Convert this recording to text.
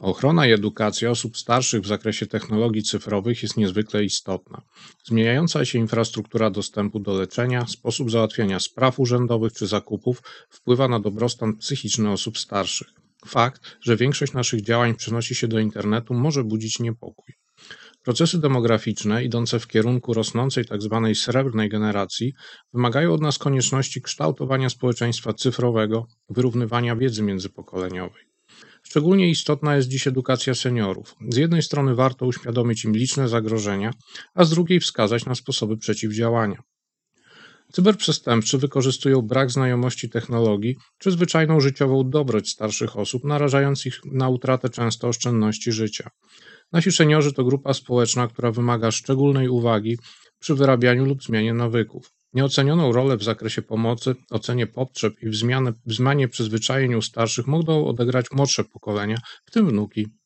Ochrona i edukacja osób starszych w zakresie technologii cyfrowych jest niezwykle istotna. Zmieniająca się infrastruktura dostępu do leczenia, sposób załatwiania spraw urzędowych czy zakupów wpływa na dobrostan psychiczny osób starszych. Fakt, że większość naszych działań przenosi się do internetu, może budzić niepokój. Procesy demograficzne, idące w kierunku rosnącej tzw. srebrnej generacji, wymagają od nas konieczności kształtowania społeczeństwa cyfrowego, wyrównywania wiedzy międzypokoleniowej. Szczególnie istotna jest dziś edukacja seniorów. Z jednej strony warto uświadomić im liczne zagrożenia, a z drugiej wskazać na sposoby przeciwdziałania. Cyberprzestępcy wykorzystują brak znajomości technologii czy zwyczajną życiową dobroć starszych osób, narażając ich na utratę często oszczędności życia. Nasi seniorzy to grupa społeczna, która wymaga szczególnej uwagi przy wyrabianiu lub zmianie nawyków. Nieocenioną rolę w zakresie pomocy, ocenie potrzeb i w zmianie przyzwyczajeń u starszych mogą odegrać młodsze pokolenia, w tym wnuki